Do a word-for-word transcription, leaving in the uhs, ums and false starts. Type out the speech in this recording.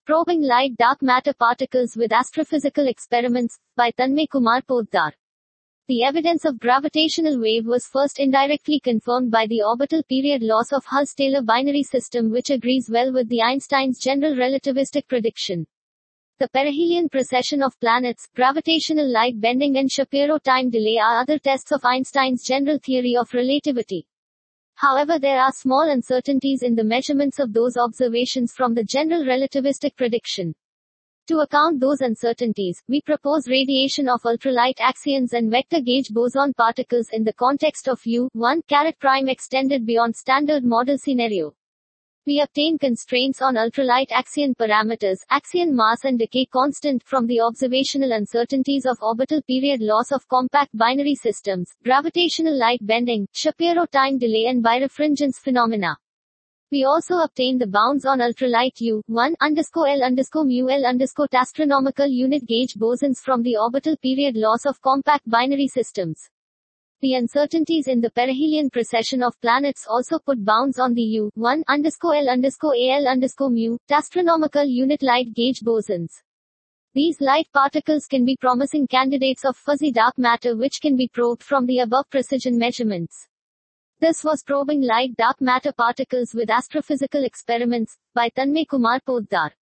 Probing Light Dark Matter Particles with Astrophysical Experiments, by Tanmay Kumar Poddar. The evidence of gravitational wave was first indirectly confirmed by the orbital period loss of Hull's Taylor binary system, which agrees well with the Einstein's general relativistic prediction. The perihelion precession of planets, gravitational light bending and Shapiro time delay are other tests of Einstein's general theory of relativity. However, there are small uncertainties in the measurements of those observations from the general relativistic prediction. To account those uncertainties, we propose radiation of ultralight axions and vector gauge boson particles in the context of U one prime extended beyond standard model scenario. We obtain constraints on ultralight axion parameters, axion mass and decay constant from the observational uncertainties of orbital period loss of compact binary systems, gravitational light bending, Shapiro time delay and birefringence phenomena. We also obtain the bounds on ultralight U one underscore L underscore mu L underscore astronomical unit gauge bosons from the orbital period loss of compact binary systems. The uncertainties in the perihelion precession of planets also put bounds on the U one underscore L underscore A L underscore mu astronomical unit light gauge bosons. These light particles can be promising candidates of fuzzy dark matter which can be probed from the above precision measurements. This was Probing Light Dark Matter Particles with Astrophysical Experiments, by Tanmay Kumar Poddar.